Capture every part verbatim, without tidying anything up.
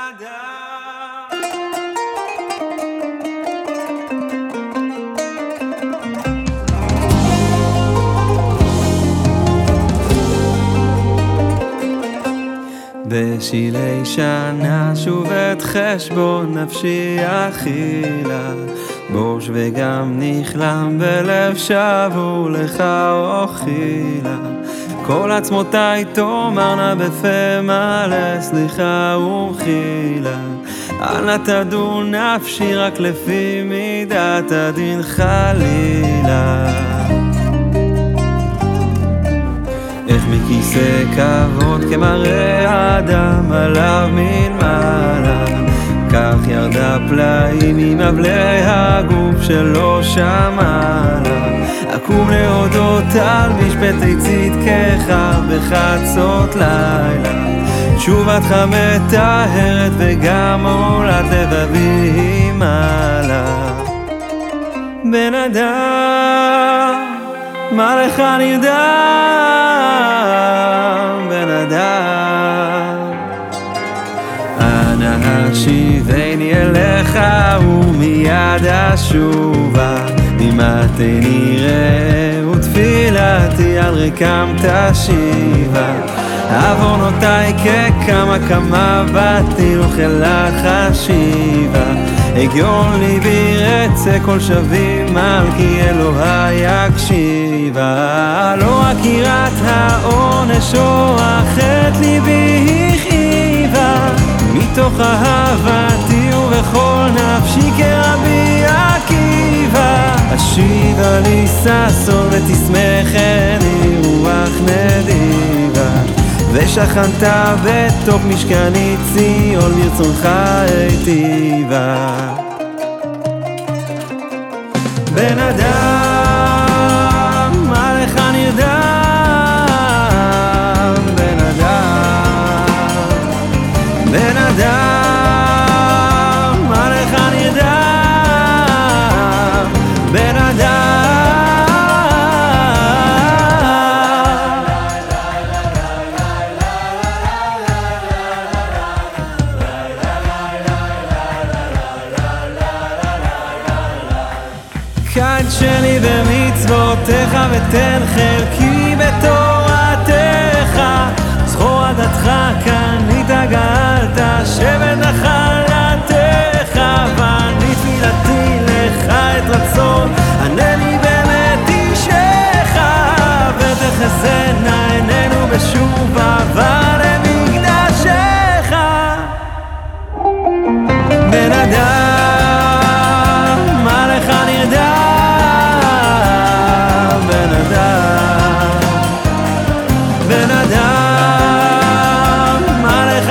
אדם. בשילי שנה שוב את חשבון נפשי אכילה, בוש וגם נכלם בלב שבור לך אוכילה. כל עצמותיי תאמרנה בפה מלא סליחה ומחילה, אל נא תדור נפשי רק לפי מידת הדין חלילה. איך מכיסא כבוד כמראה אדם עליו מן מעלה, כך ירדה פלאים ממבלי הגוף שלא שמעלה. אקום להודות על משפטי צדקך בחצות לילה, תשובתך מטהרת וגם עולת לבבי היא מעלה. בן אדם מה לך נרדם, בן אדם אנא השיבני אליך ומיד אשובה, ממעטני ראה ותפילתי על רקם תשיבה. עוונותיי ככמה כמה באתי וכלה חשיבה, הגיון ליבי רצה כל שבים מלכי אלוהי יקשיבה. לא רק יראת העונש או החטא ליבי הכאיבה, מתוך אהבתי ובכל נפשי כרבי עקיבא. השיבה לי ששון ותשמחני רוח נדיבה, ושכנת בתוך משכני ציון ברצונך היטיבה. בן אדם מה לך נרדם, בן אדם בן אדם מה לך נרדם, בן אדם קדשני במצוותיך ותן חלקי בתורתך, זכור עדתך קנית גאלת שבט נחלתך. ואני תפילתי לך את רצון ענני באמת אישך, ותחזינה עינינו בשוב עבר למקדשך. בן אדם מה לך נרדם, בן אדם בן אדם מה לך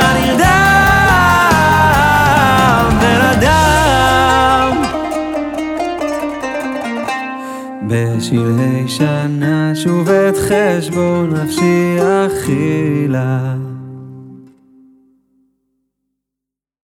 נרדם, בן אדם. בשלהי שנה שוב את חשבון נפשי אכילה,